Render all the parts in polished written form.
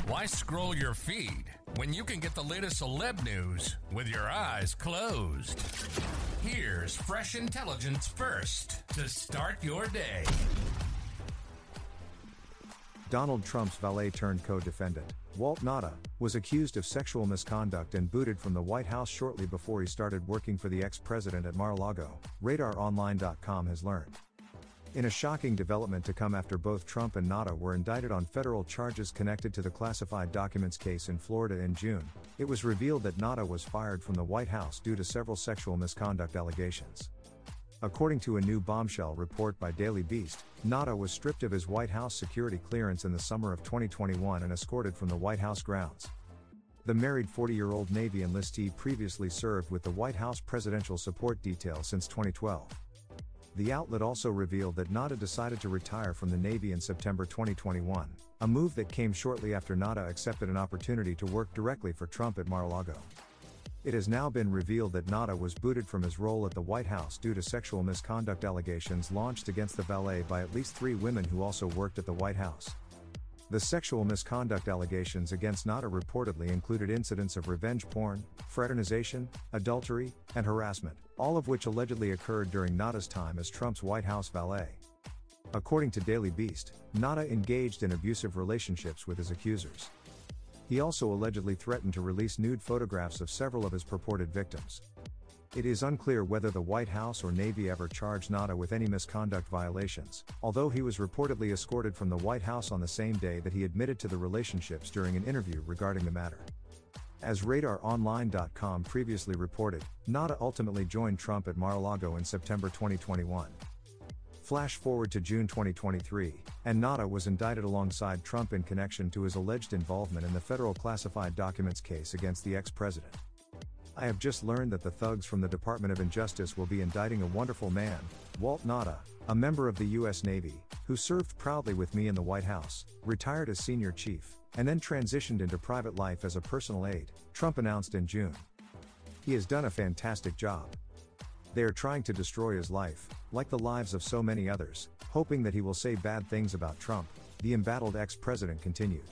Why scroll your feed when you can get the latest celeb news with your eyes closed? Here's fresh intelligence first to start your day. Donald Trump's valet turned co-defendant, Walt Nauta, was accused of sexual misconduct and booted from the White House shortly before he started working for the ex-president at Mar-a-Lago, RadarOnline.com has learned. In a shocking development to come after both Trump and Nauta were indicted on federal charges connected to the classified documents case in Florida in June, it was revealed that Nauta was fired from the White House due to several sexual misconduct allegations. According to a new bombshell report by Daily Beast, Nauta was stripped of his White House security clearance in the summer of 2021 and escorted from the White House grounds. The married 40-year-old Navy enlistee previously served with the White House Presidential Support Detail since 2012. The outlet also revealed that Nauta decided to retire from the Navy in September 2021, a move that came shortly after Nauta accepted an opportunity to work directly for Trump at Mar-a-Lago. It has now been revealed that Nauta was booted from his role at the White House due to sexual misconduct allegations launched against the valet by at least 3 women who also worked at the White House. The sexual misconduct allegations against Nauta reportedly included incidents of revenge porn, fraternization, adultery, and harassment, all of which allegedly occurred during Nauta's time as Trump's White House valet. According to Daily Beast, Nauta engaged in abusive relationships with his accusers. He also allegedly threatened to release nude photographs of several of his purported victims. It is unclear whether the White House or Navy ever charged Nauta with any misconduct violations, although he was reportedly escorted from the White House on the same day that he admitted to the relationships during an interview regarding the matter. As RadarOnline.com previously reported, Nauta ultimately joined Trump at Mar-a-Lago in September 2021. Flash forward to June 2023, and Nauta was indicted alongside Trump in connection to his alleged involvement in the federal classified documents case against the ex-president. I have just learned that the thugs from the Department of Injustice will be indicting a wonderful man, Walt Nauta, a member of the U.S. Navy, who served proudly with me in the White House, retired as senior chief, and then transitioned into private life as a personal aide, Trump announced in June. He has done a fantastic job. They are trying to destroy his life, like the lives of so many others, hoping that he will say bad things about Trump, the embattled ex-president continued.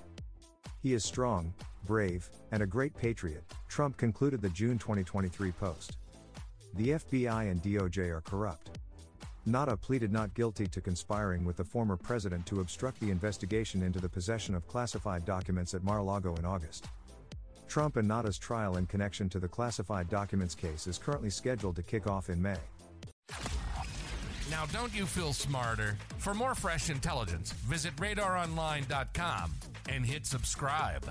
He is strong, brave, and a great patriot, Trump concluded the June 2023 post. The FBI and DOJ are corrupt. Nauta pleaded not guilty to conspiring with the former president to obstruct the investigation into the possession of classified documents at Mar-a-Lago in August. Trump and Nauta's trial in connection to the classified documents case is currently scheduled to kick off in May. Now don't you feel smarter? For more fresh intelligence, visit RadarOnline.com and hit subscribe.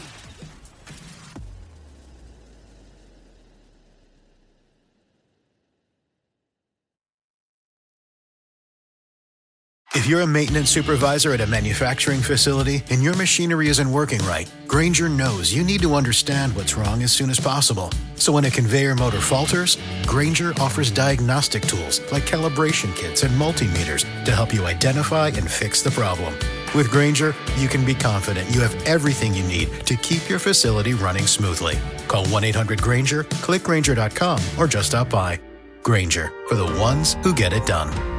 If you're a maintenance supervisor at a manufacturing facility and your machinery isn't working right, Grainger knows you need to understand what's wrong as soon as possible. So when a conveyor motor falters, Grainger offers diagnostic tools like calibration kits and multimeters to help you identify and fix the problem. With Grainger, you can be confident you have everything you need to keep your facility running smoothly. Call 1-800-GRAINGER, click Grainger.com, or just stop by. Grainger, for the ones who get it done.